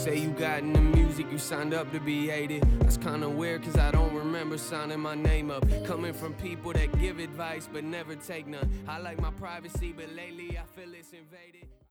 say you got in the music, you signed up to be hated. That's kinda weird, cause I don't remember signing my name up. Coming from people that give advice but never take none. I like my privacy, but lately I feel it's invaded.